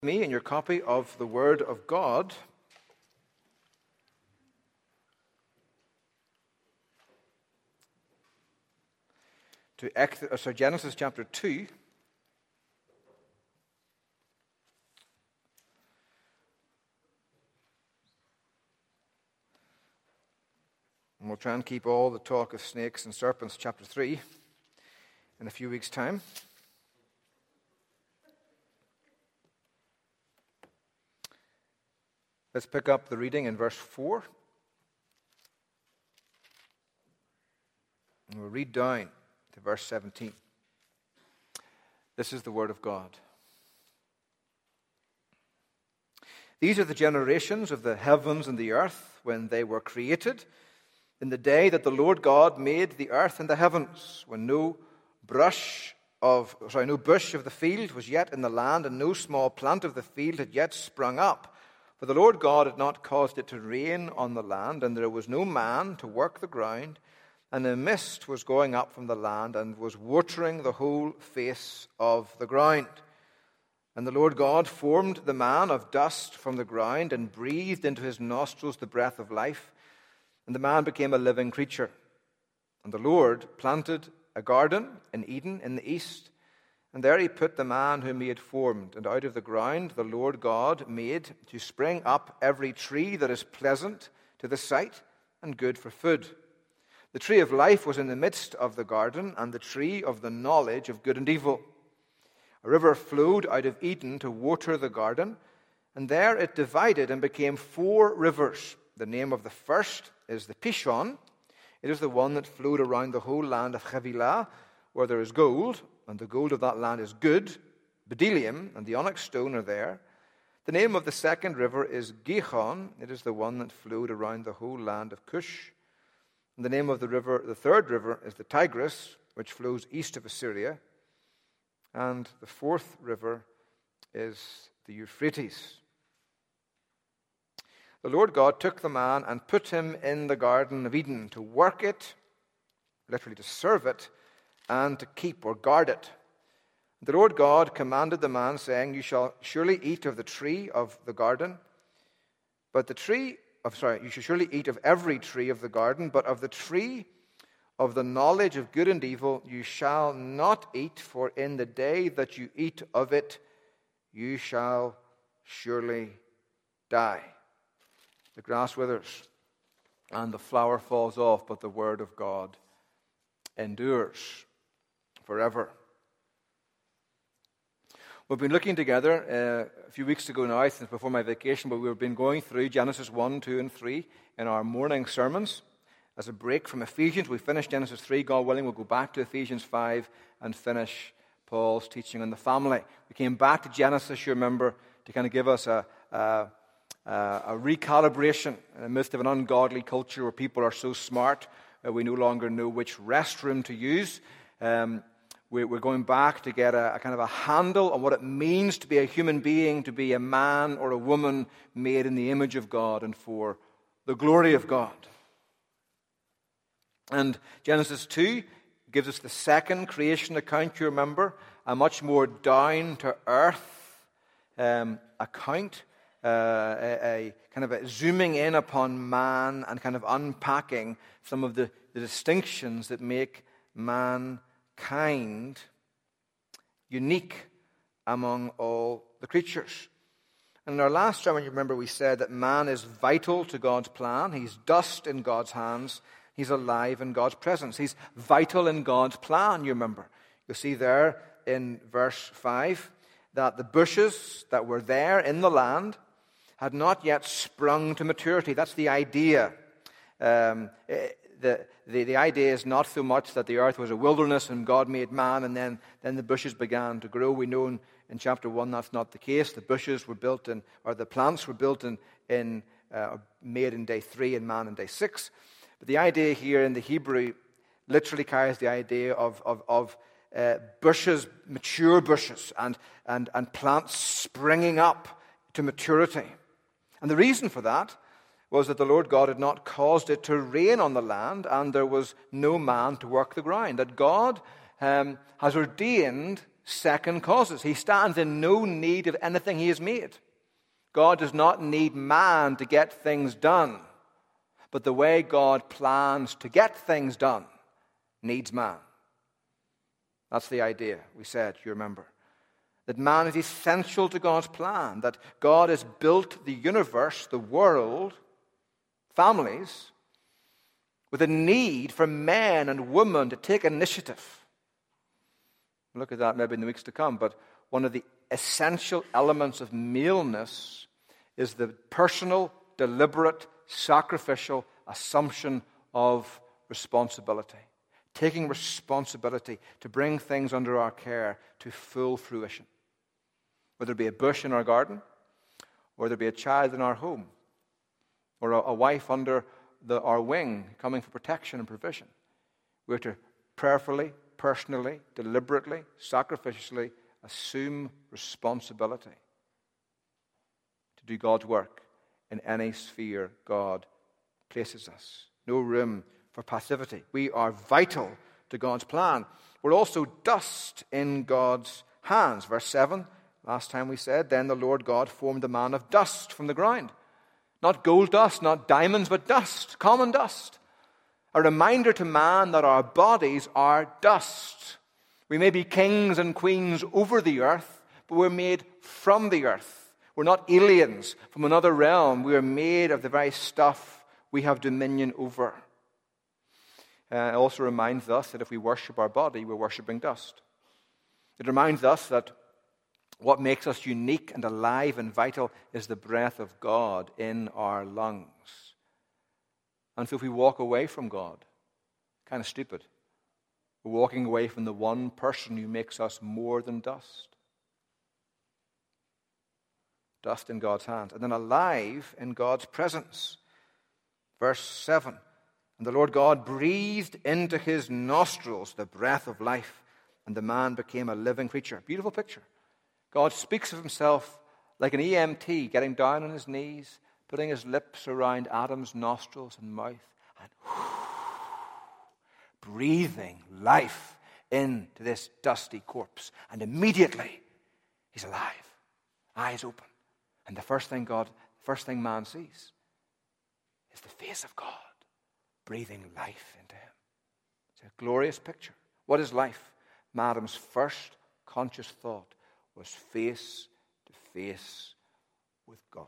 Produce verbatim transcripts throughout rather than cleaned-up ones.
Me in your copy of the Word of God to Exodus, sorry, Genesis chapter two. And we'll try and keep all the talk of snakes and serpents, chapter three, in a few weeks' time. Let's pick up the reading in verse four. And we'll read down to verse seventeen. This is the word of God. These are the generations of the heavens and the earth when they were created, in the day that the Lord God made the earth and the heavens, when no brush of sorry, no bush of the field was yet in the land, and no small plant of the field had yet sprung up. For the Lord God had not caused it to rain on the land, and there was no man to work the ground, and a mist was going up from the land, and was watering the whole face of the ground. And the Lord God formed the man of dust from the ground, and breathed into his nostrils the breath of life, and the man became a living creature. And the Lord planted a garden in Eden in the east, and there he put the man whom he had formed. And out of the ground the Lord God made to spring up every tree that is pleasant to the sight and good for food. The tree of life was in the midst of the garden, and the tree of the knowledge of good and evil. A river flowed out of Eden to water the garden, and there it divided and became four rivers. The name of the first is the Pishon. It is the one that flowed around the whole land of Havilah, where there is gold, and the gold of that land is good. Bdellium and the onyx stone are there. The name of the second river is Gihon. It is the one that flowed around the whole land of Cush. And the name of the river, the third river, is the Tigris, which flows east of Assyria. And the fourth river is the Euphrates. The Lord God took the man and put him in the Garden of Eden to work it, literally to serve it, and to keep or guard it. The Lord God commanded the man, saying, "You shall surely eat of the tree of the garden, but the tree of sorry, you shall surely eat of every tree of the garden, but of the tree of the knowledge of good and evil you shall not eat, for in the day that you eat of it, you shall surely die." The grass withers and the flower falls off, but the word of God endures forever. We've been looking together uh, a few weeks ago now, since before my vacation, but we've been going through Genesis one, two, and three in our morning sermons. As a break from Ephesians, we finished Genesis three. God willing, we'll go back to Ephesians five and finish Paul's teaching on the family. We came back to Genesis, you remember, to kind of give us a, a, a recalibration in the midst of an ungodly culture where people are so smart that we no longer know which restroom to use. Um, We're going back to get a, a kind of a handle on what it means to be a human being, to be a man or a woman made in the image of God and for the glory of God. And Genesis two gives us the second creation account, you remember, a much more down-to-earth um, account, uh, a, a kind of a zooming in upon man and kind of unpacking some of the, the distinctions that make man kind, unique among all the creatures. And in our last sermon, you remember we said that man is vital to God's plan. He's dust in God's hands. He's alive in God's presence. He's vital in God's plan, you remember. You'll see there in verse five that the bushes that were there in the land had not yet sprung to maturity. That's the idea. Um, The, the, the idea is not so much that the earth was a wilderness and God made man and then, then the bushes began to grow. We know in, in chapter one that's not the case. The bushes were built in, or the plants were built in, in uh, made in day three and man in day six. But the idea here in the Hebrew literally carries the idea of, of, of uh, bushes, mature bushes, and, and, and plants springing up to maturity. And the reason for that was that the Lord God had not caused it to rain on the land, and there was no man to work the ground. That God um, has ordained second causes. He stands in no need of anything he has made. God does not need man to get things done. But the way God plans to get things done needs man. That's the idea we said, you remember. That man is essential to God's plan. That God has built the universe, the world, families, with a need for men and women to take initiative. We'll look at that maybe in the weeks to come. But one of the essential elements of maleness is the personal, deliberate, sacrificial assumption of responsibility. Taking responsibility to bring things under our care to full fruition. Whether it be a bush in our garden, or there be a child in our home, or a, a wife under the, our wing coming for protection and provision. We're to prayerfully, personally, deliberately, sacrificially assume responsibility to do God's work in any sphere God places us. No room for passivity. We are vital to God's plan. We're also dust in God's hands. Verse seven, last time we said, then the Lord God formed the man of dust from the ground. Not gold dust, not diamonds, but dust, common dust. A reminder to man that our bodies are dust. We may be kings and queens over the earth, but we're made from the earth. We're not aliens from another realm. We are made of the very stuff we have dominion over. Uh, it also reminds us that if we worship our body, we're worshiping dust. It reminds us that what makes us unique and alive and vital is the breath of God in our lungs. And so if we walk away from God, kind of stupid. We're walking away from the one person who makes us more than dust. Dust in God's hands. And then alive in God's presence. Verse seven. And the Lord God breathed into his nostrils the breath of life, and the man became a living creature. Beautiful picture. God speaks of himself like an E M T, getting down on his knees, putting his lips around Adam's nostrils and mouth, and whoo, breathing life into this dusty corpse. And immediately, he's alive, eyes open. And the first thing God, first thing man sees is the face of God, breathing life into him. It's a glorious picture. What is life? Adam's first conscious thought was face to face with God.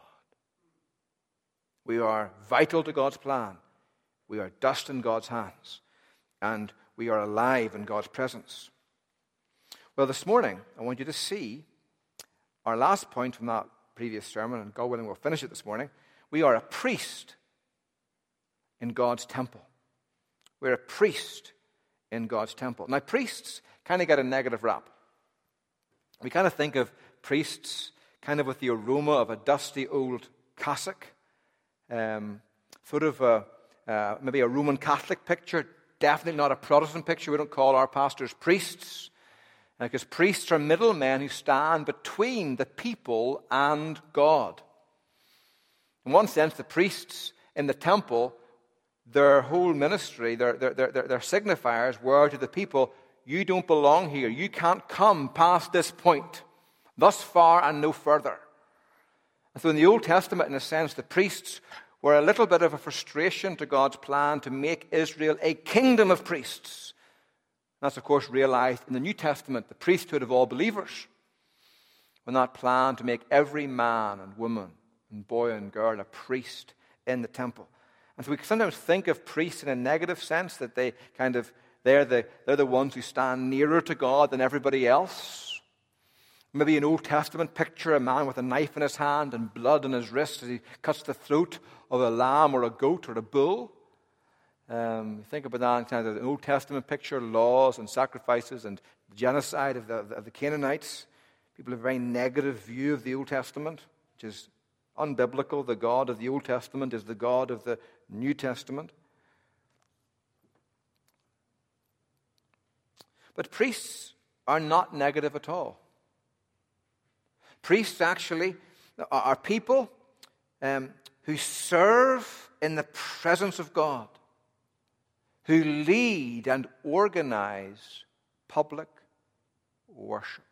We are vital to God's plan. We are dust in God's hands. And we are alive in God's presence. Well, this morning, I want you to see our last point from that previous sermon, and God willing, we'll finish it this morning. We are a priest in God's temple. We're a priest in God's temple. Now, priests kind of get a negative rap. We kind of think of priests kind of with the aroma of a dusty old cassock, um, sort of a, uh, maybe a Roman Catholic picture, definitely not a Protestant picture. We don't call our pastors priests, because priests are middlemen who stand between the people and God. In one sense, the priests in the temple, their whole ministry, their, their, their, their signifiers were to the people, you don't belong here. You can't come past this point. Thus far and no further. And so in the Old Testament, in a sense, the priests were a little bit of a frustration to God's plan to make Israel a kingdom of priests. And that's, of course, realized in the New Testament, the priesthood of all believers. When that plan to make every man and woman and boy and girl a priest in the temple. And so we sometimes think of priests in a negative sense, that they kind of, they're the, they're the ones who stand nearer to God than everybody else. Maybe an Old Testament picture, a man with a knife in his hand and blood on his wrist as he cuts the throat of a lamb or a goat or a bull. Um, think about that in kind of an Old Testament picture, laws and sacrifices and genocide of the, of the Canaanites. People have a very negative view of the Old Testament, which is unbiblical. The God of the Old Testament is the God of the New Testament. But priests are not negative at all. Priests actually are people um, who serve in the presence of God, who lead and organize public worship.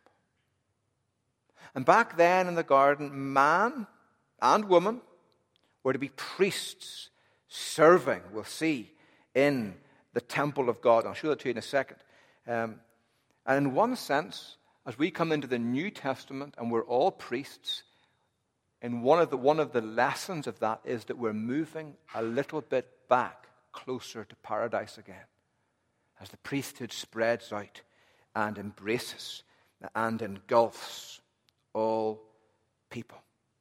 And back then in the garden, man and woman were to be priests serving, we'll see, in the temple of God. I'll show that to you in a second. Um, and in one sense, as we come into the New Testament and we're all priests, and one of the one of the lessons of that is that we're moving a little bit back closer to paradise again, as the priesthood spreads out and embraces and engulfs all people.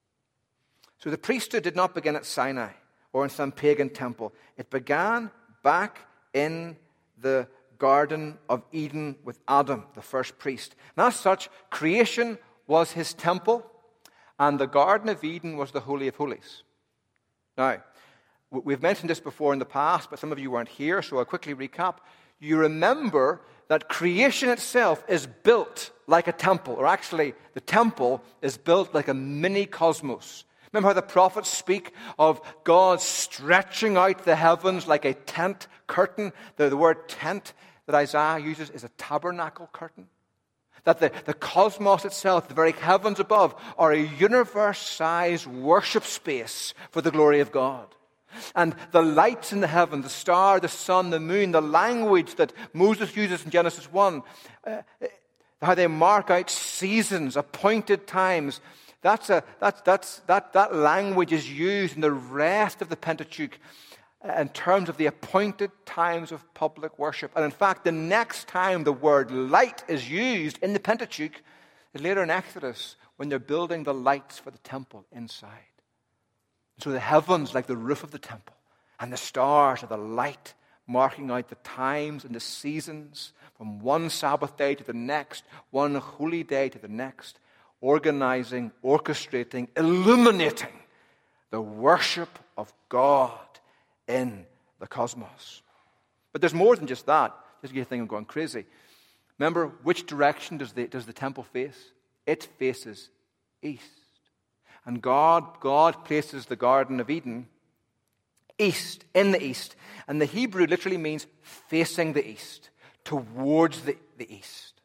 So the priesthood did not begin at Sinai or in some pagan temple. It began back in the Garden of Eden with Adam, the first priest. And as such, creation was his temple, and the Garden of Eden was the Holy of Holies. Now, we've mentioned this before in the past, but some of you weren't here, so I'll quickly recap. You remember that creation itself is built like a temple, or actually, the temple is built like a mini cosmos. Remember how the prophets speak of God stretching out the heavens like a tent curtain? The, the word tent that Isaiah uses is a tabernacle curtain. That the, the cosmos itself, the very heavens above, are a universe-sized worship space for the glory of God. And the lights in the heaven, the star, the sun, the moon, the language that Moses uses in Genesis one, uh, how they mark out seasons, appointed times, that's a, that's, that's, that, that language is used in the rest of the Pentateuch in terms of the appointed times of public worship. And in fact, the next time the word light is used in the Pentateuch is later in Exodus, when they're building the lights for the temple inside. So the heavens like the roof of the temple, and the stars are the light, marking out the times and the seasons from one Sabbath day to the next, one holy day to the next, organizing, orchestrating, illuminating the worship of God in the cosmos. But there's more than just that. Just you think I'm going crazy. Remember, which direction does the, does the temple face? It faces east. And God, God places the Garden of Eden east, in the east. And the Hebrew literally means facing the east, towards the, the east.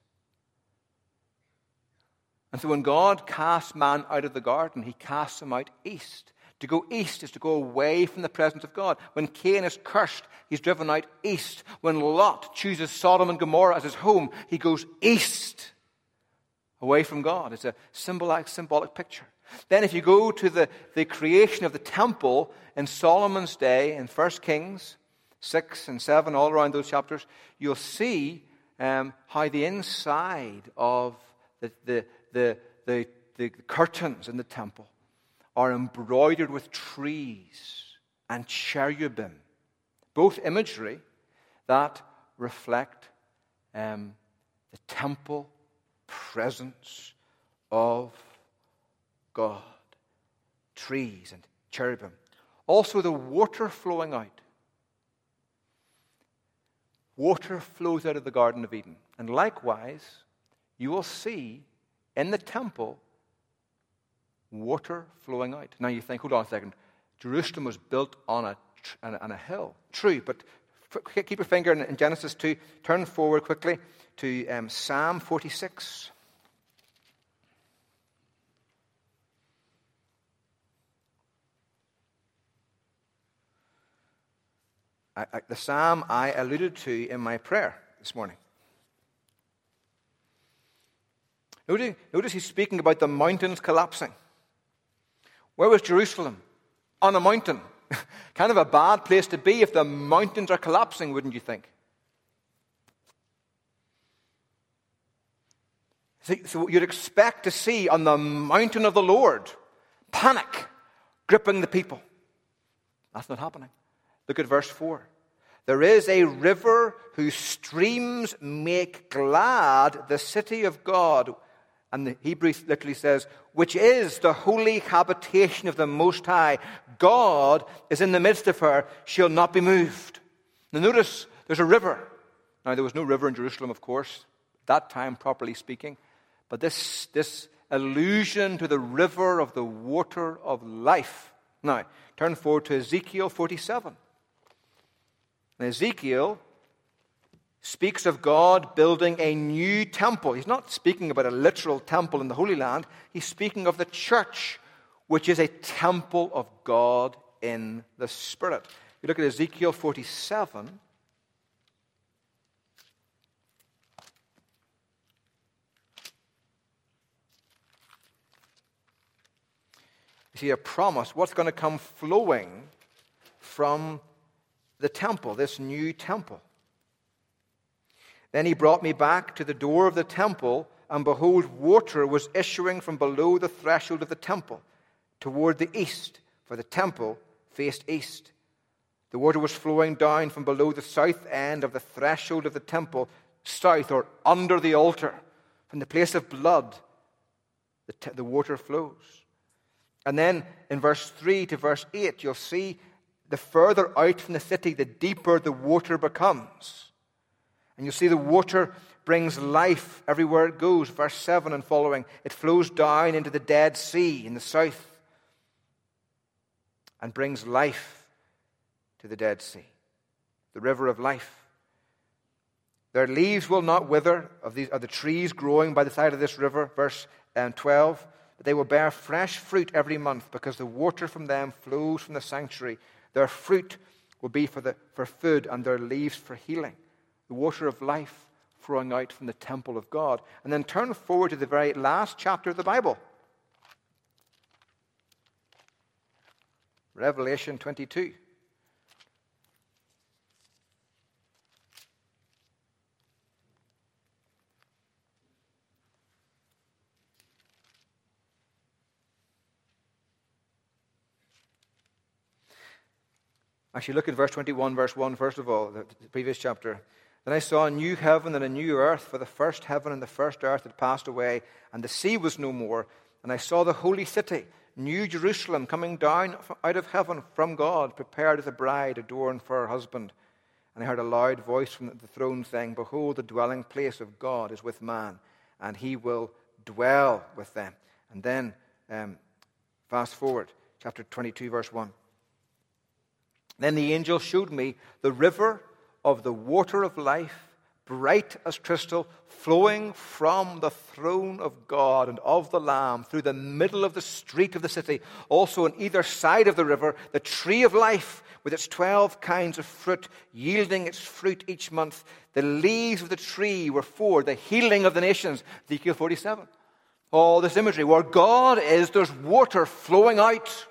And so when God casts man out of the garden, he casts him out east. To go east is to go away from the presence of God. When Cain is cursed, he's driven out east. When Lot chooses Sodom and Gomorrah as his home, he goes east, away from God. It's a symbolic, symbolic picture. Then if you go to the, the creation of the temple in Solomon's day, in First Kings six and seven, all around those chapters, you'll see um, how the inside of the, the, the, the, the curtains in the temple are embroidered with trees and cherubim, both imagery that reflect um, the temple presence of God. Trees and cherubim. Also the water flowing out. Water flows out of the Garden of Eden. And likewise, you will see in the temple water flowing out. Now you think, hold on a second, Jerusalem was built on a, on a hill. True, but keep your finger in Genesis two. Turn forward quickly to um, Psalm forty-six. I, I, the psalm I alluded to in my prayer this morning. Notice, notice he's speaking about the mountains collapsing. Where was Jerusalem? On a mountain. Kind of a bad place to be if the mountains are collapsing, wouldn't you think? So, so you'd expect to see on the mountain of the Lord panic gripping the people. That's not happening. Look at verse four. There is a river whose streams make glad the city of God. And the Hebrew literally says, which is the holy habitation of the Most High. God is in the midst of her. She'll not be moved. Now notice, there's a river. Now there was no river in Jerusalem, of course, at that time, properly speaking. But this, this allusion to the river of the water of life. Now, turn forward to Ezekiel forty-seven. Now, Ezekiel speaks of God building a new temple. He's not speaking about a literal temple in the Holy Land. He's speaking of the church, which is a temple of God in the Spirit. If you look at Ezekiel forty-seven, you see a promise, what's going to come flowing from the temple, this new temple. Then he brought me back to the door of the temple, and behold, water was issuing from below the threshold of the temple toward the east, for the temple faced east. The water was flowing down from below the south end of the threshold of the temple, south or under the altar. From the place of blood, the, te- the water flows. And then in verse three to verse eight, you'll see the further out from the city, the deeper the water becomes. And you'll see the water brings life everywhere it goes. Verse seven and following, it flows down into the Dead Sea in the south and brings life to the Dead Sea, the river of life. Their leaves will not wither, of, these, of the trees growing by the side of this river. Verse um, twelve, but they will bear fresh fruit every month, because the water from them flows from the sanctuary. Their fruit will be for, the, for food, and their leaves for healing. The water of life flowing out from the temple of God. And then turn forward to the very last chapter of the Bible. Revelation twenty-two. Actually, look at verse twenty-one, verse one, first of all, the previous chapter. Then I saw a new heaven and a new earth, for the first heaven and the first earth had passed away, and the sea was no more. And I saw the holy city, New Jerusalem, coming down out of heaven from God, prepared as a bride adorned for her husband. And I heard a loud voice from the throne saying, behold, the dwelling place of God is with man, and he will dwell with them. And then, um, fast forward, chapter twenty-two, verse one. Then the angel showed me the river of the water of life, bright as crystal, flowing from the throne of God and of the Lamb through the middle of the street of the city. Also on either side of the river, the tree of life with its twelve kinds of fruit, yielding its fruit each month. The leaves of the tree were for the healing of the nations. Ezekiel forty-seven. All this imagery. Where God is, there's water flowing out.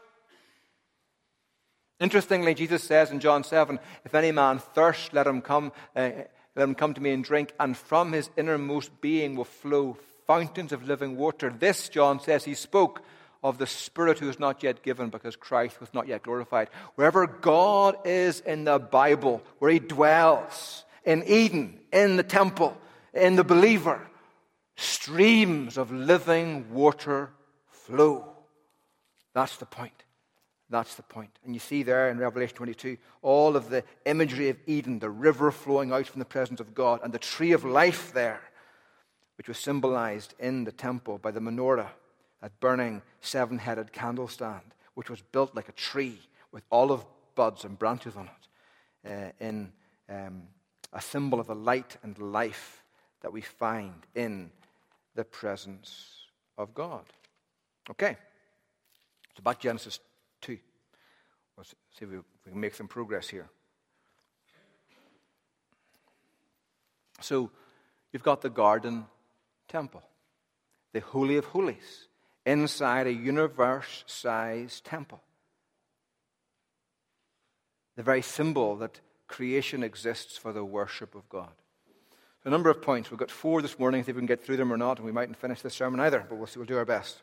Interestingly, Jesus says in John seven, if any man thirst, let him come, uh, let him come to me and drink, and from his innermost being will flow fountains of living water. This, John says, he spoke of the Spirit who is not yet given, because Christ was not yet glorified. Wherever God is in the Bible, where he dwells, in Eden, in the temple, in the believer, streams of living water flow. That's the point. That's the point. And you see there in Revelation twenty-two, all of the imagery of Eden, the river flowing out from the presence of God, and the tree of life there, which was symbolized in the temple by the menorah, that burning seven-headed candlestand, which was built like a tree with olive buds and branches on it, uh, in um, a symbol of the light and life that we find in the presence of God. Okay, so back to Genesis two. Let's see if we, if we can make some progress here. So, you've got the garden temple, the Holy of Holies, inside a universe-sized temple. The very symbol that creation exists for the worship of God. So a number of points. We've got four this morning. See if we can get through them or not, and we mightn't finish this sermon either, but we'll see. We'll do our best.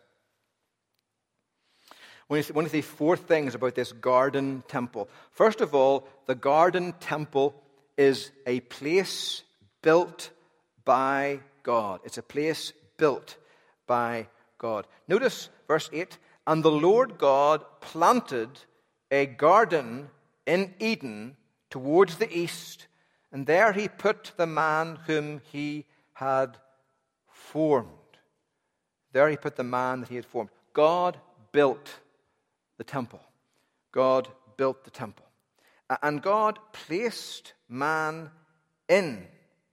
I want to say four things about this garden temple. First of all, the garden temple is a place built by God. It's a place built by God. Notice verse eight. And the Lord God planted a garden in Eden towards the east, and there he put the man whom he had formed. There he put the man that he had formed. God built the temple. God built the temple. And God placed man in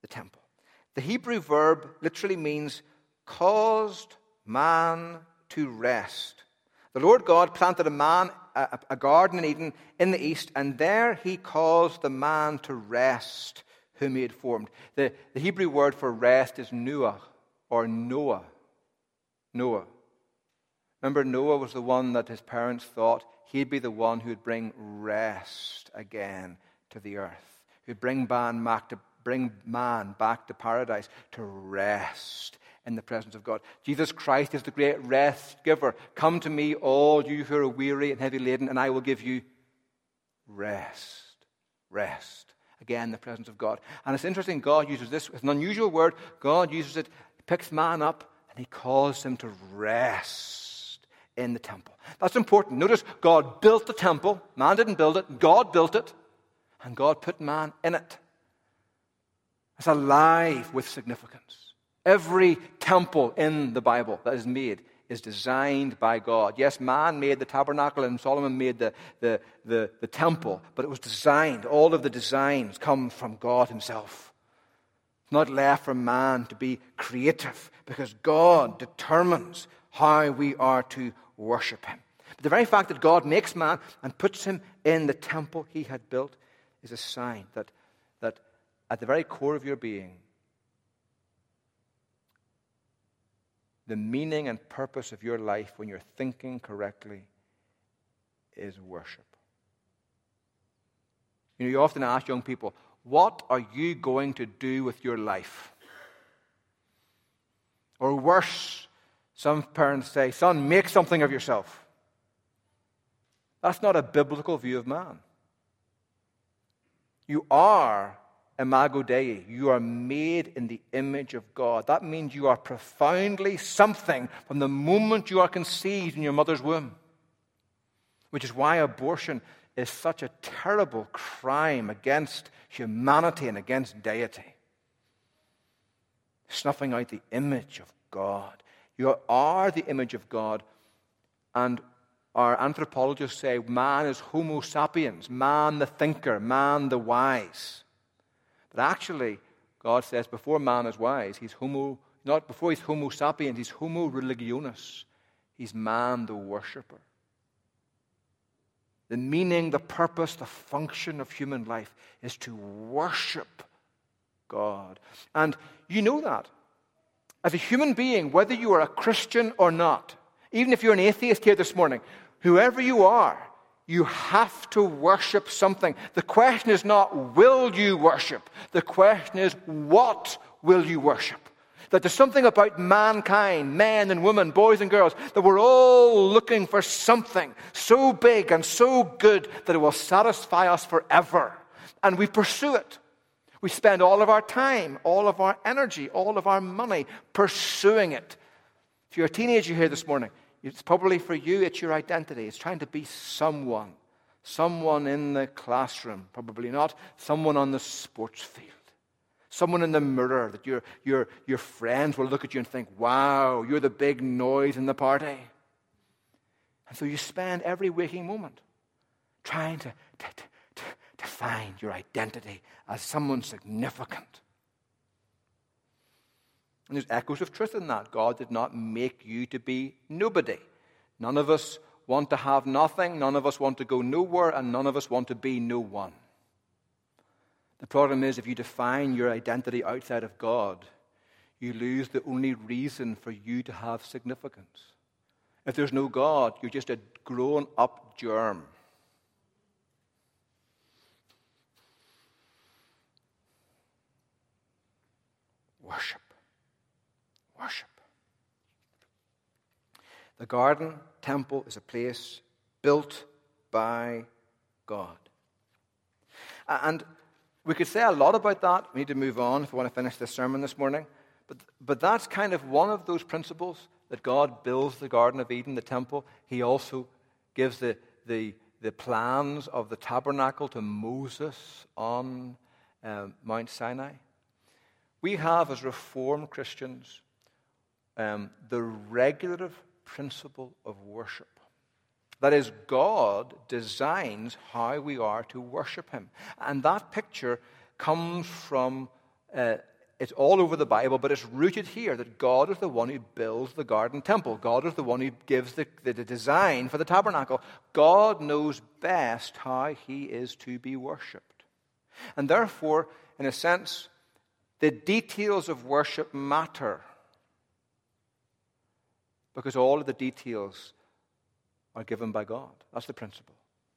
the temple. The Hebrew verb literally means caused man to rest. The Lord God planted a man, a, a garden in Eden in the east, and there he caused the man to rest whom he had formed. The, the Hebrew word for rest is Noah or Noah. Noah. Remember, Noah was the one that his parents thought he'd be the one who would bring rest again to the earth, who'd bring man back to bring man back to paradise, to rest in the presence of God. Jesus Christ is the great rest giver. Come to me, all you who are weary and heavy laden, and I will give you rest. Rest. Again, the presence of God. And it's interesting, God uses this. It's an unusual word. God uses it, picks man up, and he calls him to rest in the temple. That's important. Notice, God built the temple. Man didn't build it. God built it. And God put man in it. It's alive with significance. Every temple in the Bible that is made is designed by God. Yes, man made the tabernacle and Solomon made the, the, the, the temple, but it was designed. All of the designs come from God himself. It's not left for man to be creative, because God determines how we are to worship him. But the very fact that God makes man and puts him in the temple he had built is a sign that, that at the very core of your being, the meaning and purpose of your life when you're thinking correctly is worship. You know, you often ask young people, what are you going to do with your life? Or worse, some parents say, son, make something of yourself. That's not a biblical view of man. You are imago Dei. You are made in the image of God. That means you are profoundly something from the moment you are conceived in your mother's womb. Which is why abortion is such a terrible crime against humanity and against deity. Snuffing out the image of God. You are the image of God, and our anthropologists say man is Homo sapiens, man the thinker, man the wise. But actually, God says before man is wise, he's homo, not before he's Homo sapiens, he's Homo religionis. He's man the worshipper. The meaning, the purpose, the function of human life is to worship God. And you know that. As a human being, whether you are a Christian or not, even if you're an atheist here this morning, whoever you are, you have to worship something. The question is not, will you worship? The question is, what will you worship? That there's something about mankind, men and women, boys and girls, that we're all looking for something so big and so good that it will satisfy us forever. And we pursue it. We spend all of our time, all of our energy, all of our money pursuing it. If you're a teenager here this morning, it's probably for you, it's your identity. It's trying to be someone. Someone in the classroom, probably not. Someone on the sports field. Someone in the mirror that your, your, your friends will look at you and think, wow, you're the big noise in the party. And so you spend every waking moment trying to, to, to, to find your identity as someone significant. And there's echoes of truth in that. God did not make you to be nobody. None of us want to have nothing. None of us want to go nowhere. And none of us want to be no one. The problem is, if you define your identity outside of God, you lose the only reason for you to have significance. If there's no God, you're just a grown-up germ. Worship. Worship. The garden temple is a place built by God. And we could say a lot about that. We need to move on if we want to finish this sermon this morning. But, but that's kind of one of those principles that God builds the Garden of Eden, the temple. He also gives the, the, the plans of the tabernacle to Moses on um, Mount Sinai. We have, as Reformed Christians, um, the regulative principle of worship. That is, God designs how we are to worship him. And that picture comes from uh, it's all over the Bible, but it's rooted here that God is the one who builds the garden temple. God is the one who gives the, the, the design for the tabernacle. God knows best how he is to be worshipped. And therefore, in a sense, the details of worship matter, because all of the details are given by God. That's the principle.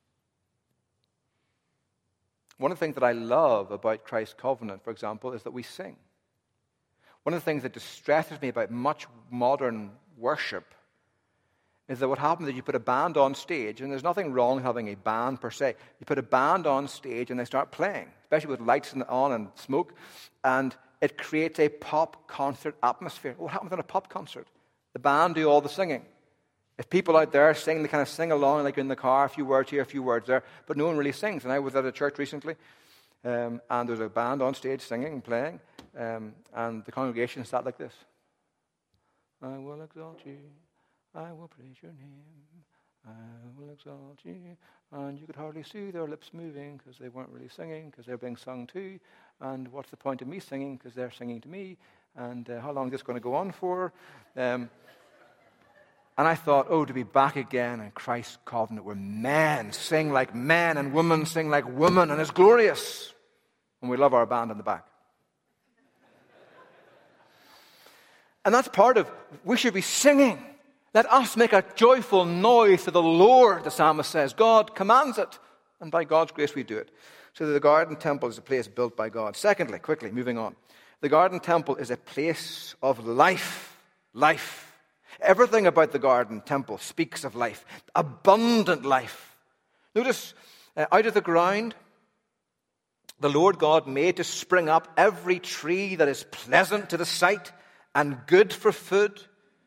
One of the things that I love about Christ's covenant, for example, is that we sing. One of the things that distresses me about much modern worship is that what happens is you put a band on stage, and there's nothing wrong having a band per se. You put a band on stage and they start playing, especially with lights on and smoke, and it creates a pop concert atmosphere. What happens in a pop concert? The band do all the singing. If people out there sing, they kind of sing along like in the car, a few words here, a few words there, but no one really sings. And I was at a church recently, um, and there was a band on stage singing and playing, um, and the congregation sat like this. I will exalt you, I will praise your name, I will exalt you. And you could hardly see their lips moving because they weren't really singing, because they're being sung to. And what's the point of me singing? Because they're singing to me. And uh, how long is this going to go on for? Um, And I thought, oh, to be back again in Christ's covenant where men sing like men and women sing like women, and it's glorious. And we love our band in the back. And that's part of, we should be singing. Let us make a joyful noise to the Lord, the psalmist says. God commands it, and by God's grace we do it. So the garden temple is a place built by God. Secondly, quickly, moving on. The garden temple is a place of life. Life. Everything about the garden temple speaks of life, abundant life. Notice, uh, out of the ground, the Lord God made to spring up every tree that is pleasant to the sight and good for food.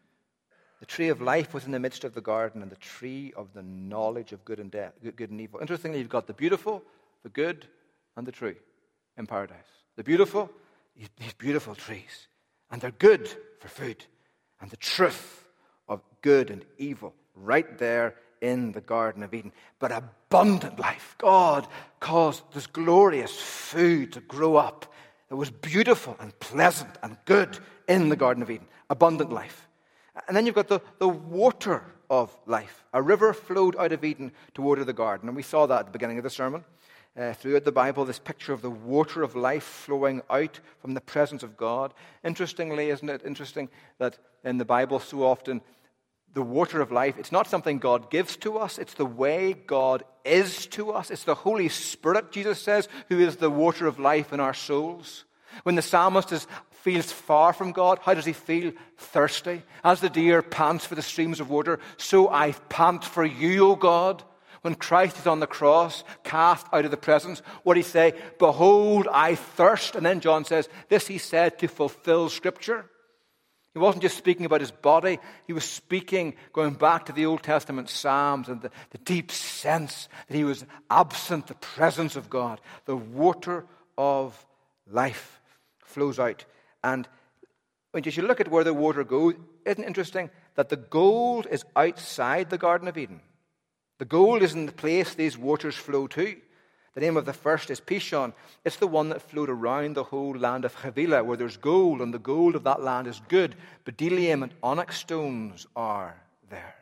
The tree of life was in the midst of the garden, and the tree of the knowledge of good and death, good and evil. Interestingly, you've got the beautiful, the good, and the true in paradise. The beautiful, these beautiful trees, and they're good for food. And the truth of good and evil right there in the Garden of Eden. But abundant life. God caused this glorious food to grow up. It was beautiful and pleasant and good in the Garden of Eden. Abundant life. And then you've got the, the water of life. A river flowed out of Eden to water the garden. And we saw that at the beginning of the sermon. Uh, throughout the Bible, this picture of the water of life flowing out from the presence of God. Interestingly, isn't it interesting that in the Bible so often the water of life, it's not something God gives to us, it's the way God is to us. It's the Holy Spirit, Jesus says, who is the water of life in our souls. When the psalmist is, feels far from God, how does he feel? Thirsty. As the deer pants for the streams of water, so I pant for you, O God. When Christ is on the cross, cast out of the presence, what did he say? Behold, I thirst. And then John says, this he said to fulfill Scripture. He wasn't just speaking about his body. He was speaking, going back to the Old Testament Psalms and the, the deep sense that he was absent the presence of God. The water of life flows out. And when you look at where the water goes, isn't it interesting that the gold is outside the Garden of Eden? The gold is in the place these waters flow to. The name of the first is Pishon. It's the one that flowed around the whole land of Havilah, where there's gold, and the gold of that land is good. Bdellium and onyx stones are there.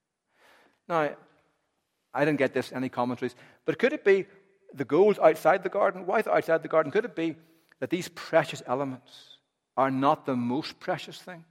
Now, I didn't get this any commentaries, but could it be the gold outside the garden? Why is it outside the garden? Could it be that these precious elements are not the most precious thing?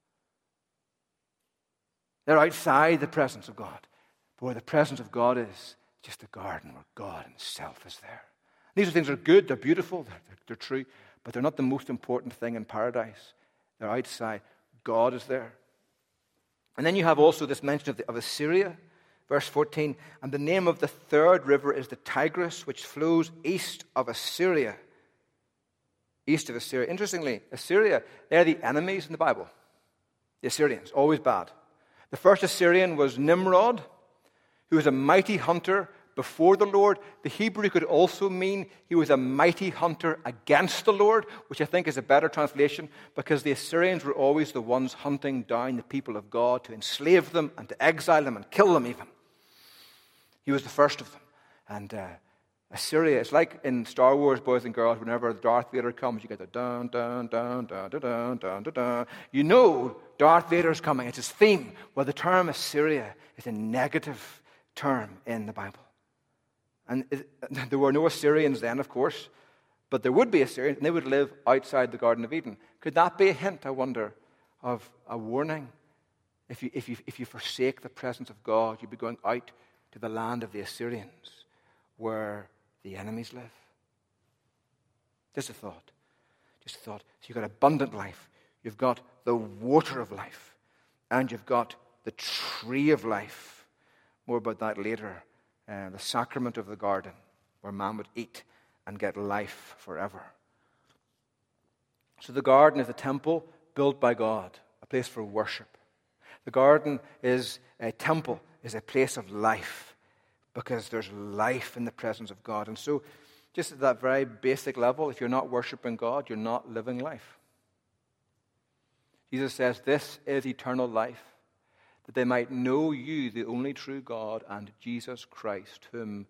They're outside the presence of God. But where the presence of God is, just a garden where God himself is there. These things are good, they're beautiful, they're, they're, they're true, but they're not the most important thing in paradise. They're outside. God is there. And then you have also this mention of, the, of Assyria, verse fourteen. And the name of the third river is the Tigris, which flows east of Assyria. East of Assyria. Interestingly, Assyria, they're the enemies in the Bible. The Assyrians, always bad. The first Assyrian was Nimrod, who was a mighty hunter before the Lord. The Hebrew could also mean he was a mighty hunter against the Lord, which I think is a better translation, because the Assyrians were always the ones hunting down the people of God to enslave them and to exile them and kill them even. He was the first of them. And uh, Assyria, it's like in Star Wars, boys and girls, whenever Darth Vader comes, you get the dun, dun, dun, dun, dun, dun, dun, dun, dun. You know Darth Vader's coming. It's his theme. Well, the term Assyria is a negative term in the Bible. And it, there were no Assyrians then, of course, but there would be Assyrians, and they would live outside the Garden of Eden. Could that be a hint, I wonder, of a warning? If you, if you, if you forsake the presence of God, you'll be going out to the land of the Assyrians, where the enemies live. Just a thought. Just a thought. So you've got abundant life. You've got the water of life. And you've got the tree of life. More about that later. Uh, the sacrament of the garden, where man would eat and get life forever. So the garden is a temple built by God, a place for worship. The garden is a temple, is a place of life, because there's life in the presence of God. And so, just at that very basic level, if you're not worshiping God, you're not living life. Jesus says, this is eternal life, that they might know you, the only true God, and Jesus Christ, whom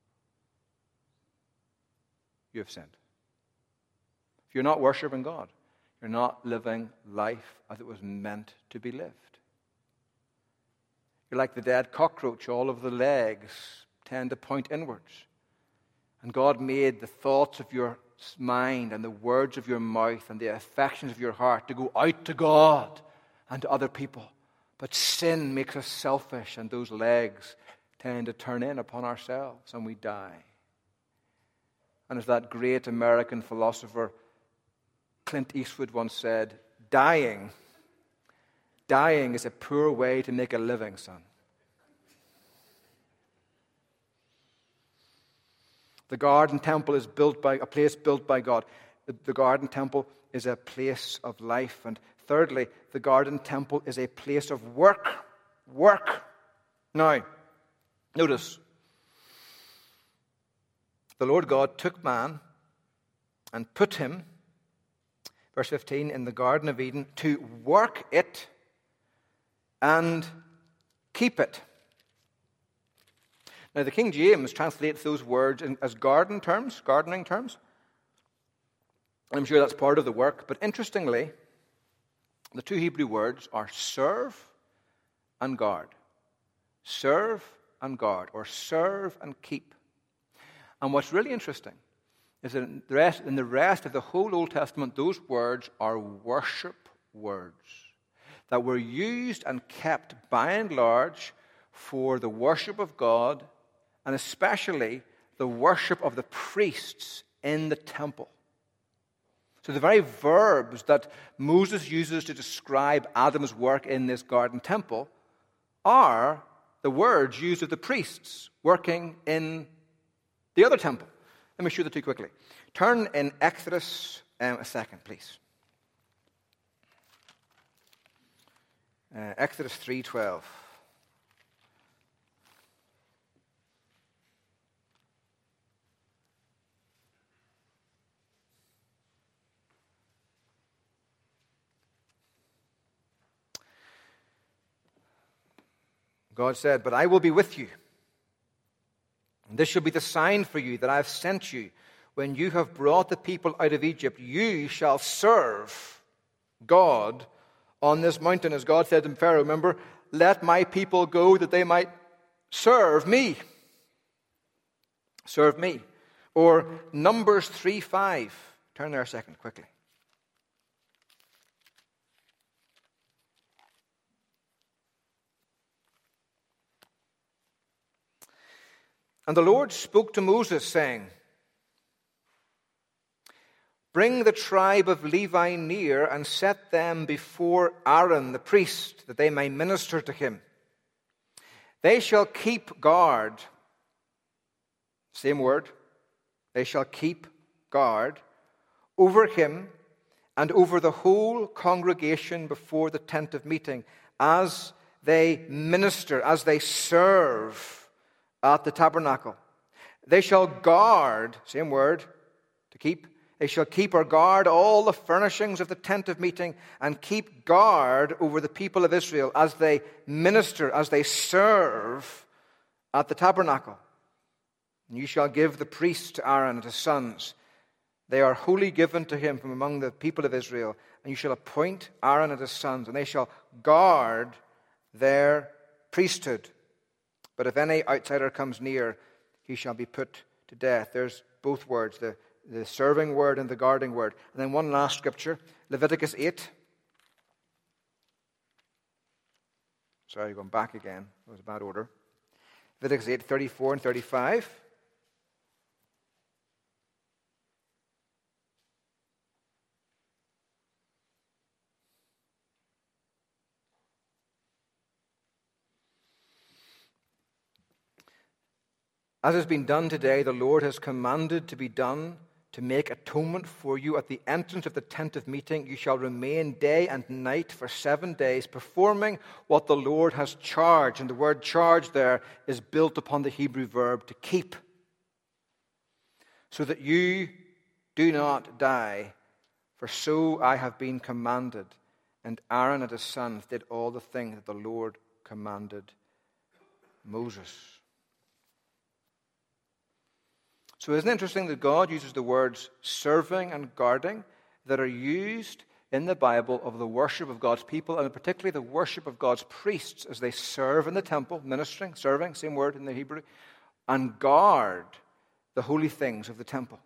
you have sent. If you're not worshiping God, you're not living life as it was meant to be lived. You're like the dead cockroach. All of the legs tend to point inwards. And God made the thoughts of your mind and the words of your mouth and the affections of your heart to go out to God and to other people. But sin makes us selfish, and those legs tend to turn in upon ourselves, and we die. And as that great American philosopher Clint Eastwood once said, dying Dying is a poor way to make a living, son. The garden temple is built by a place built by God. The, the garden temple is a place of life. And thirdly, the garden temple is a place of work. Work. Now, notice, the Lord God took man and put him, verse fifteen, in the Garden of Eden to work it and keep it. Now, the King James translates those words in, as garden terms, gardening terms. I'm sure that's part of the work. But interestingly, the two Hebrew words are serve and guard. Serve and guard, or serve and keep. And what's really interesting is that in the rest, in the rest of the whole Old Testament, those words are worship words that were used and kept by and large for the worship of God, and especially the worship of the priests in the temple. So the very verbs that Moses uses to describe Adam's work in this garden temple are the words used of the priests working in the other temple. Let me show the two quickly. Turn in Exodus um, a second, please. Uh, Exodus three twelve. God said, "But I will be with you, and this shall be the sign for you that I have sent you. When you have brought the people out of Egypt, you shall serve God on this mountain." As God said to Pharaoh, remember, "Let my people go that they might serve me." Serve me. Or Numbers three five. Turn there a second, quickly. "And the Lord spoke to Moses, saying, Bring the tribe of Levi near and set them before Aaron the priest, that they may minister to him. They shall keep guard." Same word. They shall keep guard over him and over the whole congregation before the tent of meeting, as they minister, as they serve at the tabernacle. They shall guard, same word, to keep. They shall keep or guard all the furnishings of the tent of meeting, and keep guard over the people of Israel as they minister, as they serve at the tabernacle. And you shall give the priests to Aaron and his sons. They are wholly given to him from among the people of Israel. And you shall appoint Aaron and his sons, and they shall guard their priesthood. But if any outsider comes near, he shall be put to death. There's both words, the, the serving word and the guarding word. And then one last scripture, Leviticus eight. Sorry, going back again. That was a bad order. Leviticus eight, thirty-four and thirty-five. As has been done today, the Lord has commanded to be done to make atonement for you at the entrance of the tent of meeting. You shall remain day and night for seven days, performing what the Lord has charged. And the word charge there is built upon the Hebrew verb to keep, so that you do not die, for so I have been commanded. And Aaron and his sons did all the things that the Lord commanded Moses. So isn't it interesting that God uses the words serving and guarding that are used in the Bible of the worship of God's people, and particularly the worship of God's priests as they serve in the temple, ministering, serving, same word in the Hebrew, and guard the holy things of the temple.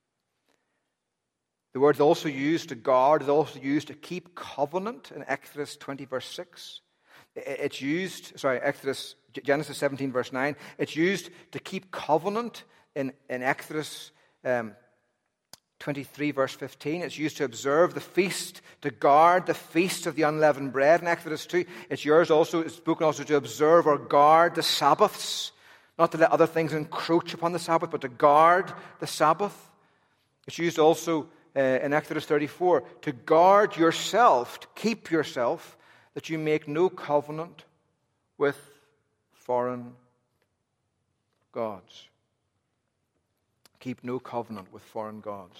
The word is also used to guard, is also used to keep covenant in Exodus twenty, verse six. It's used, sorry, Exodus, Genesis seventeen, verse nine. It's used to keep covenant In, in Exodus um, twenty-three, verse fifteen. It's used to observe the feast, to guard the feast of the unleavened bread in Exodus two. It's yours also, it's spoken also to observe or guard the Sabbaths, not to let other things encroach upon the Sabbath, but to guard the Sabbath. It's used also uh, in Exodus thirty-four, to guard yourself, to keep yourself, that you make no covenant with foreign gods. Keep no covenant with foreign gods.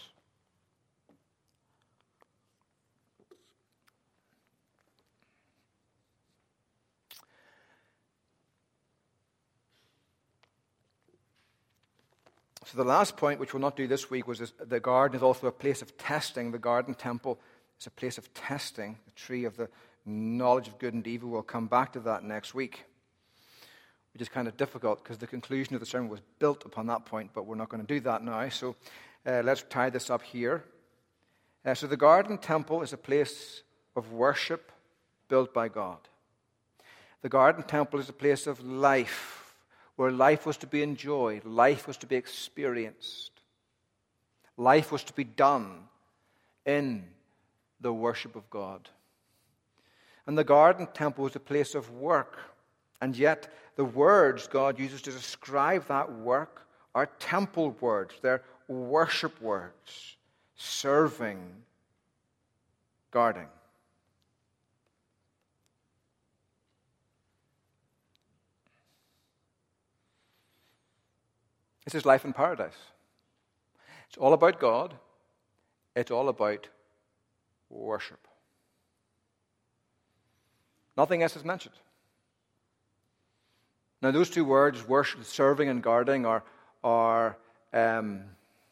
So the last point, which we'll not do this week, was this, the garden is also a place of testing. The garden temple is a place of testing. The tree of the knowledge of good and evil. We'll come back to that next week, which is kind of difficult because the conclusion of the sermon was built upon that point, but we're not going to do that now. So uh, let's tie this up here. Uh, so the garden temple is a place of worship built by God. The garden temple is a place of life, where life was to be enjoyed, life was to be experienced, life was to be done in the worship of God. And the garden temple was a place of work, and yet the words God uses to describe that work are temple words. They're worship words. Serving, guarding. This is life in paradise. It's all about God. It's all about worship. Nothing else is mentioned. Now, those two words, worship, serving and guarding, are, are um,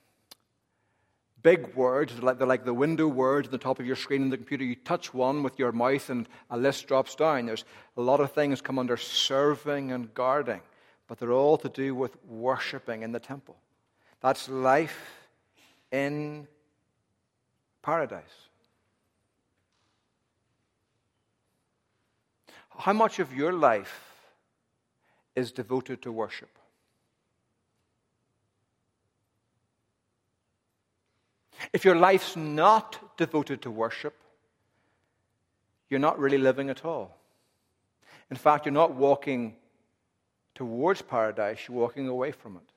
big words. They're like, they're like the window words on the top of your screen on the computer. You touch one with your mouth and a list drops down. There's a lot of things come under serving and guarding, but they're all to do with worshiping in the temple. That's life in paradise. How much of your life is devoted to worship? If your life's not devoted to worship, you're not really living at all. In fact, you're not walking towards paradise, you're walking away from it.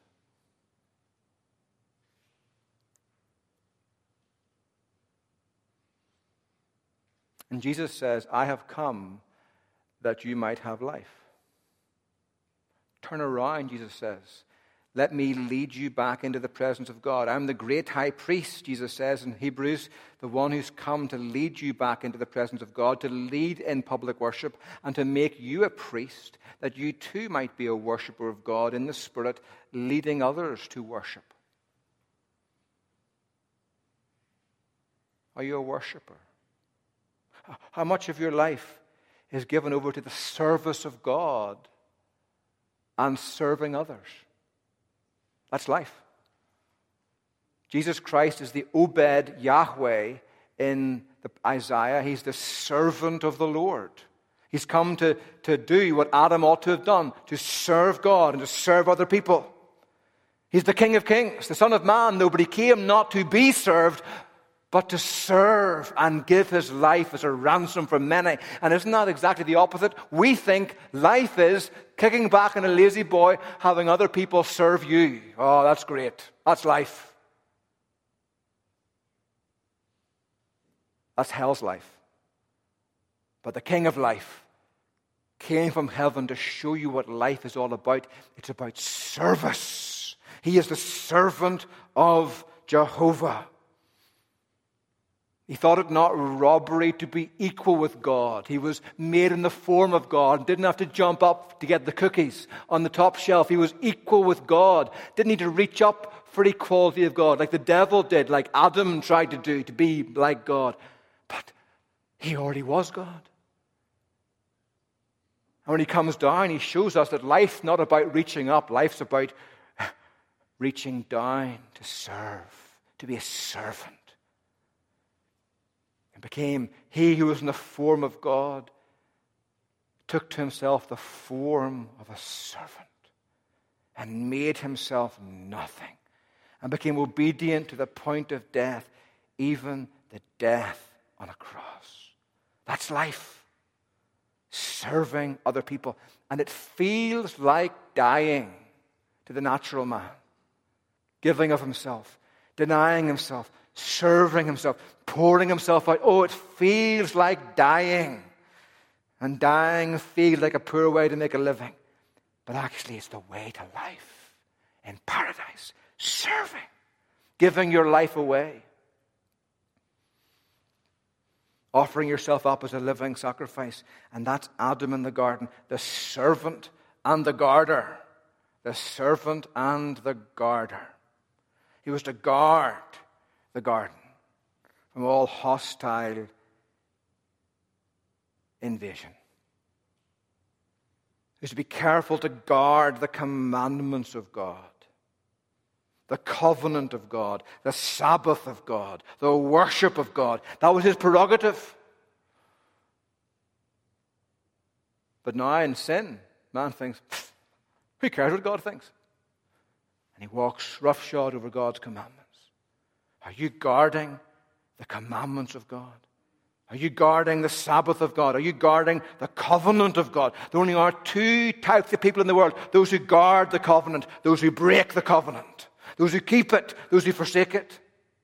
And Jesus says, I have come that you might have life. Turn around, Jesus says. Let me lead you back into the presence of God. I'm the great high priest, Jesus says in Hebrews, the one who's come to lead you back into the presence of God, to lead in public worship, and to make you a priest, that you too might be a worshiper of God in the Spirit, leading others to worship. Are you a worshiper? How much of your life is given over to the service of God and serving others? That's life. Jesus Christ is the Obed Yahweh in the Isaiah. He's the servant of the Lord. He's come to, to do what Adam ought to have done, to serve God and to serve other people. He's the King of Kings, the Son of Man, though, but he came not to be served, but to serve and give his life as a ransom for many. And isn't that exactly the opposite? We think life is kicking back in a lazy boy, having other people serve you. Oh, that's great. That's life. That's hell's life. But the King of life came from heaven to show you what life is all about. It's about service. He is the servant of Jehovah. He thought it not robbery to be equal with God. He was made in the form of God. Didn't have to jump up to get the cookies on the top shelf. He was equal with God. Didn't need to reach up for equality of God like the devil did, like Adam tried to do, to be like God. But he already was God. And when he comes down, he shows us that life's not about reaching up. Life's about reaching down to serve, to be a servant. And became he who was in the form of God, took to himself the form of a servant and made himself nothing and became obedient to the point of death, even the death on a cross. That's life. Serving other people. And it feels like dying to the natural man. Giving of himself, denying himself, serving himself, pouring himself out. Oh, it feels like dying. And dying feels like a poor way to make a living. But actually it's the way to life in paradise. Serving. Giving your life away. Offering yourself up as a living sacrifice. And that's Adam in the garden. The servant and the guarder. The servant and the guarder. He was to guard the garden from all hostile invasion. He was to be careful to guard the commandments of God. The covenant of God, the Sabbath of God, the worship of God. That was his prerogative. But now in sin, man thinks, who cares what God thinks? And he walks roughshod over God's commandments. Are you guarding the commandments of God? Are you guarding the Sabbath of God? Are you guarding the covenant of God? There only are two types of people in the world. Those who guard the covenant, those who break the covenant. Those who keep it, those who forsake it.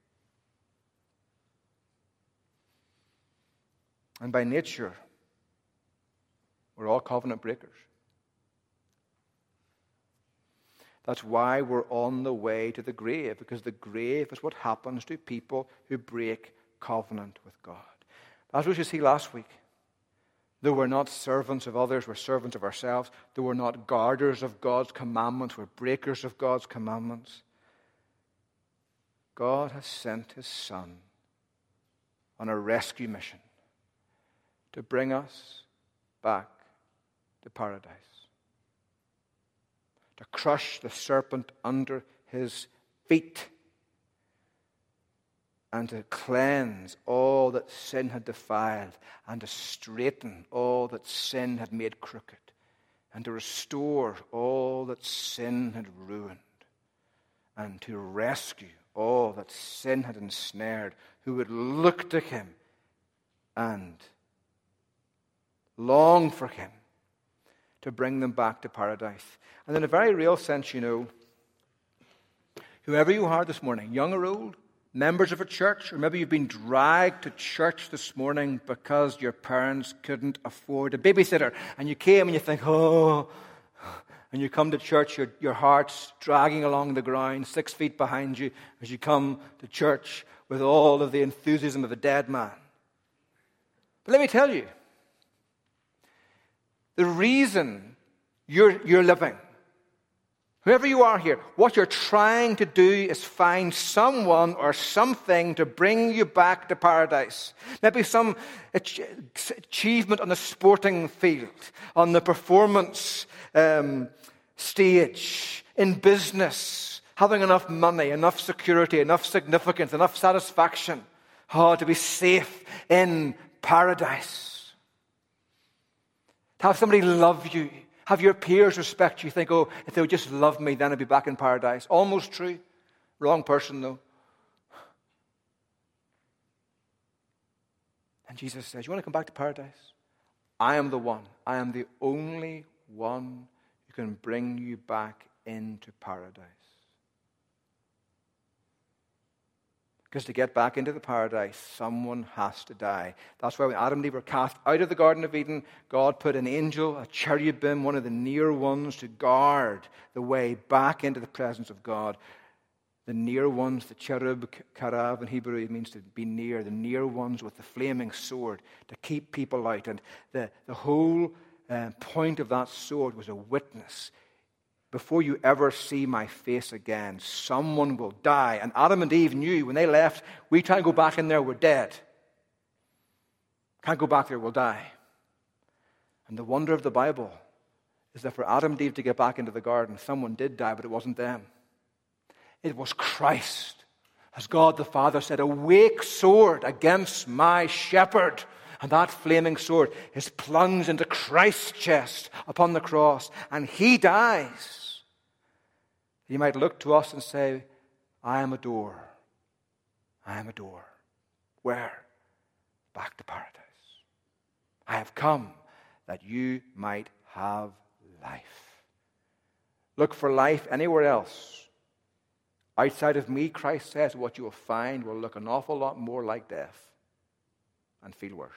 And by nature, we're all covenant breakers. That's why we're on the way to the grave, because the grave is what happens to people who break covenant with God. That's what you see last week. Though we're not servants of others, we're servants of ourselves. Though we're not guarders of God's commandments, we're breakers of God's commandments. God has sent his Son on a rescue mission to bring us back to paradise. To crush the serpent under his feet and to cleanse all that sin had defiled and to straighten all that sin had made crooked and to restore all that sin had ruined and to rescue all that sin had ensnared, who would look to him and long for him to bring them back to paradise. And in a very real sense, you know, whoever you are this morning, young or old, members of a church, or maybe you've been dragged to church this morning because your parents couldn't afford a babysitter, and you came and you think, oh, And you come to church, your, your heart's dragging along the ground, six feet behind you, as you come to church with all of the enthusiasm of a dead man. But let me tell you, the reason you're, you're living, whoever you are here, what you're trying to do is find someone or something to bring you back to paradise. Maybe some achievement on the sporting field, on the performance um, stage, in business, having enough money, enough security, enough significance, enough satisfaction, oh, to be safe in paradise. To have somebody love you, have your peers respect you, think, oh, if they would just love me, then I'd be back in paradise. Almost true. Wrong person, though. And Jesus says, you want to come back to paradise? I am the one. I am the only one who can bring you back into paradise. Because to get back into the paradise, someone has to die. That's why when Adam and Eve were cast out of the Garden of Eden, God put an angel, a cherubim, one of the near ones, to guard the way back into the presence of God. The near ones, the cherub, karav in Hebrew, it means to be near. The near ones with the flaming sword to keep people out. And the, the whole uh, point of that sword was a witness. Before you ever see my face again, someone will die. And Adam and Eve knew when they left, we try and go back in there, we're dead. Can't go back there, we'll die. And the wonder of the Bible is that for Adam and Eve to get back into the garden, someone did die, but it wasn't them. It was Christ. As God the Father said, awake sword against my shepherd. And that flaming sword is plunged into Christ's chest upon the cross. And he dies. He might look to us and say, I am a door. I am a door. Where? Back to paradise. I have come that you might have life. Look for life anywhere else. Outside of me, Christ says, what you will find will look an awful lot more like death and feel worse.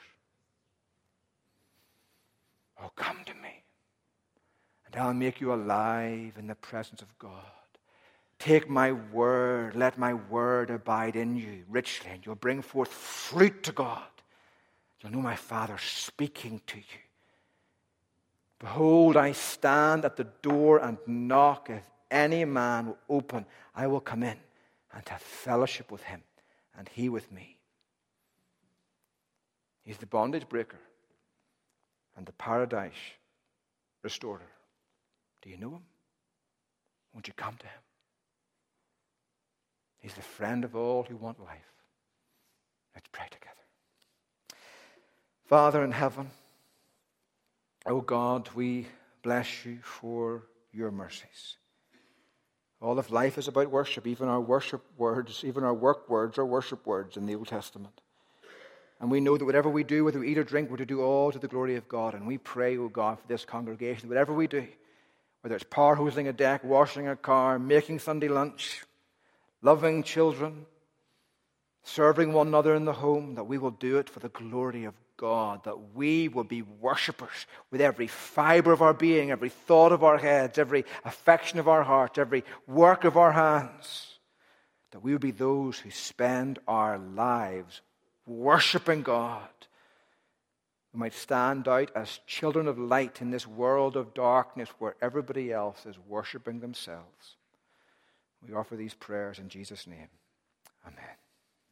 Oh, come to me, and I'll make you alive in the presence of God. Take my word, let my word abide in you richly, and you'll bring forth fruit to God. You'll know my Father speaking to you. Behold, I stand at the door and knock. If any man will open, I will come in and have fellowship with him, and he with me. He's the bondage breaker and the paradise restorer. Do you know him? Won't you come to him? He's the friend of all who want life. Let's pray together. Father in heaven, oh God, we bless you for your mercies. All of life is about worship. Even our worship words, even our work words are worship words in the Old Testament. And we know that whatever we do, whether we eat or drink, we're to do all to the glory of God. And we pray, oh God, for this congregation, whatever we do, whether it's power hosing a deck, washing a car, making Sunday lunch, loving children, serving one another in the home, that we will do it for the glory of God, that we will be worshippers with every fiber of our being, every thought of our heads, every affection of our heart, every work of our hands, that we will be those who spend our lives worshipping God. We might stand out as children of light in this world of darkness where everybody else is worshipping themselves. We offer these prayers in Jesus' name. Amen.